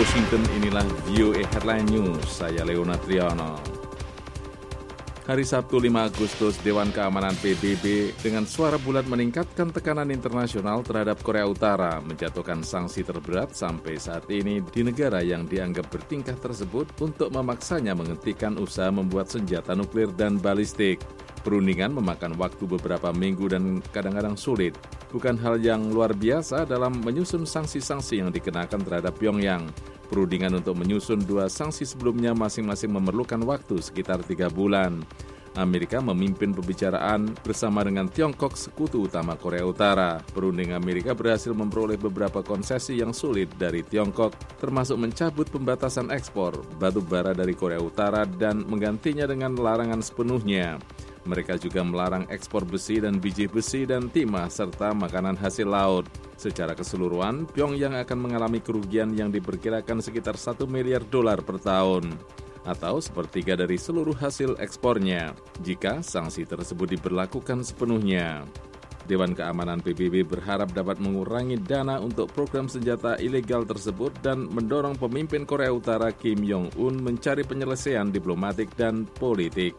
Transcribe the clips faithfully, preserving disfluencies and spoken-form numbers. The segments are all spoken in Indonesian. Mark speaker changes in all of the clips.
Speaker 1: Washington, inilah V O A Headline News, saya Leona Triano. Hari Sabtu lima Agustus, Dewan Keamanan P B B dengan suara bulat meningkatkan tekanan internasional terhadap Korea Utara, menjatuhkan sanksi terberat sampai saat ini di negara yang dianggap bertingkah tersebut untuk memaksanya menghentikan usaha membuat senjata nuklir dan balistik. Perundingan memakan waktu beberapa minggu dan kadang-kadang sulit. Bukan hal yang luar biasa dalam menyusun sanksi-sanksi yang dikenakan terhadap Pyongyang. Perundingan untuk menyusun dua sanksi sebelumnya masing-masing memerlukan waktu sekitar tiga bulan. Amerika memimpin pembicaraan bersama dengan Tiongkok, sekutu utama Korea Utara. Perunding Amerika berhasil memperoleh beberapa konsesi yang sulit dari Tiongkok, termasuk mencabut pembatasan ekspor batu bara dari Korea Utara dan menggantinya dengan larangan sepenuhnya. Mereka juga melarang ekspor besi dan biji besi dan timah serta makanan hasil laut. Secara keseluruhan, Pyongyang akan mengalami kerugian yang diperkirakan sekitar satu miliar dolar per tahun, atau sepertiga dari seluruh hasil ekspornya, jika sanksi tersebut diberlakukan sepenuhnya. Dewan Keamanan P B B berharap dapat mengurangi dana untuk program senjata ilegal tersebut dan mendorong pemimpin Korea Utara Kim Jong-un mencari penyelesaian diplomatik dan politik.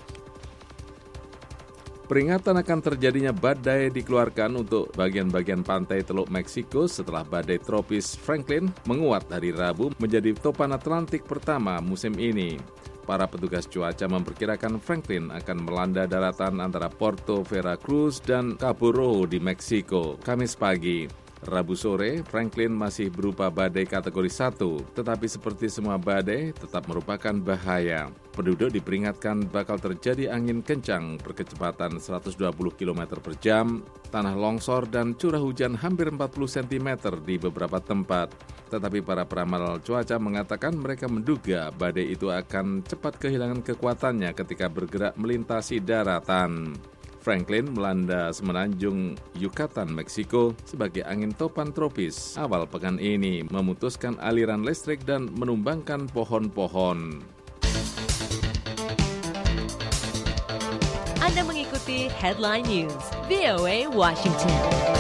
Speaker 1: Peringatan akan terjadinya badai dikeluarkan untuk bagian-bagian pantai Teluk Meksiko setelah badai tropis Franklin menguat hari Rabu menjadi topan Atlantik pertama musim ini. Para petugas cuaca memperkirakan Franklin akan melanda daratan antara Puerto Veracruz dan Cabo Rojo di Meksiko Kamis pagi. Rabu sore, Franklin masih berupa badai kategori satu, tetapi seperti semua badai tetap merupakan bahaya. Penduduk diperingatkan bakal terjadi angin kencang berkecepatan seratus dua puluh kilometer per jam, tanah longsor dan curah hujan hampir empat puluh sentimeter di beberapa tempat. Tetapi para peramal cuaca mengatakan mereka menduga badai itu akan cepat kehilangan kekuatannya ketika bergerak melintasi daratan. Franklin melanda semenanjung Yucatan, Meksiko sebagai angin topan tropis. Awal pekan ini memutuskan aliran listrik dan menumbangkan pohon-pohon.
Speaker 2: Anda mengikuti Headline News, V O A Washington.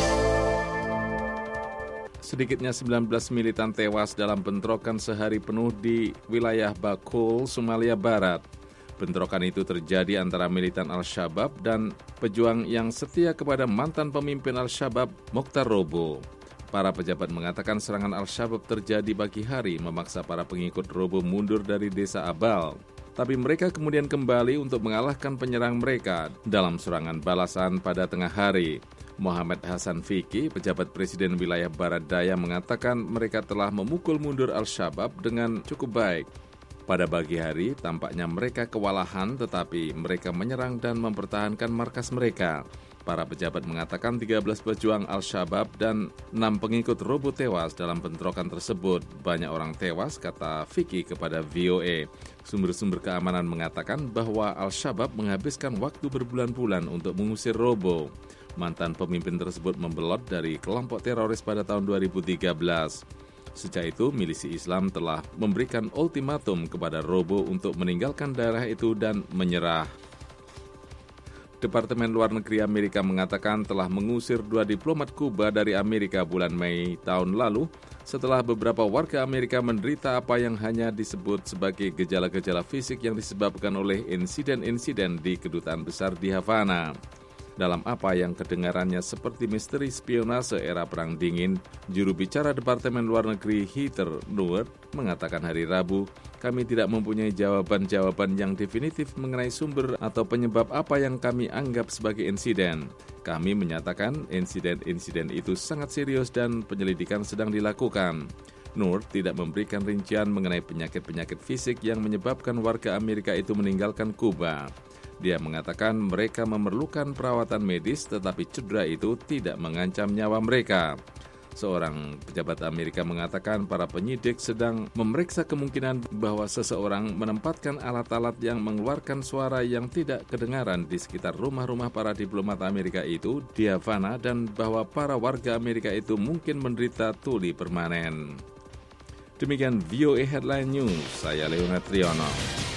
Speaker 1: Sedikitnya sembilan belas militan tewas dalam bentrokan sehari penuh di wilayah Bakool, Somalia Barat. Bentrokan itu terjadi antara militan Al-Shabaab dan pejuang yang setia kepada mantan pemimpin Al-Shabaab, Mokhtar Robo. Para pejabat mengatakan serangan Al-Shabaab terjadi pagi hari memaksa para pengikut Robo mundur dari desa Abal. Tapi mereka kemudian kembali untuk mengalahkan penyerang mereka dalam serangan balasan pada tengah hari. Muhammad Hassan Fiki, pejabat Presiden wilayah Barat Daya, mengatakan mereka telah memukul mundur Al-Shabaab dengan cukup baik. Pada pagi hari, tampaknya mereka kewalahan tetapi mereka menyerang dan mempertahankan markas mereka. Para pejabat mengatakan tiga belas pejuang Al-Shabaab dan enam pengikut Robo tewas dalam bentrokan tersebut. Banyak orang tewas, kata Vicky kepada V O A. Sumber-sumber keamanan mengatakan bahwa Al-Shabaab menghabiskan waktu berbulan-bulan untuk mengusir Robo. Mantan pemimpin tersebut membelot dari kelompok teroris pada tahun dua ribu tiga belas. Sejak itu, milisi Islam telah memberikan ultimatum kepada Robo untuk meninggalkan daerah itu dan menyerah. Departemen Luar Negeri Amerika mengatakan telah mengusir dua diplomat Kuba dari Amerika bulan Mei tahun lalu setelah beberapa warga Amerika menderita apa yang hanya disebut sebagai gejala-gejala fisik yang disebabkan oleh insiden-insiden di kedutaan besar di Havana. Dalam apa yang kedengarannya seperti misteri spionase era Perang Dingin, juru bicara Departemen Luar Negeri Heather Nauert mengatakan hari Rabu, kami tidak mempunyai jawaban-jawaban yang definitif mengenai sumber atau penyebab apa yang kami anggap sebagai insiden. Kami menyatakan insiden-insiden itu sangat serius dan penyelidikan sedang dilakukan. Nur tidak memberikan rincian mengenai penyakit-penyakit fisik yang menyebabkan warga Amerika itu meninggalkan Kuba. Dia mengatakan mereka memerlukan perawatan medis tetapi cedera itu tidak mengancam nyawa mereka. Seorang pejabat Amerika mengatakan para penyidik sedang memeriksa kemungkinan bahwa seseorang menempatkan alat-alat yang mengeluarkan suara yang tidak kedengaran di sekitar rumah-rumah para diplomat Amerika itu di Havana dan bahwa para warga Amerika itu mungkin menderita tuli permanen. Demikian V O A Headline News, saya Leona Triano.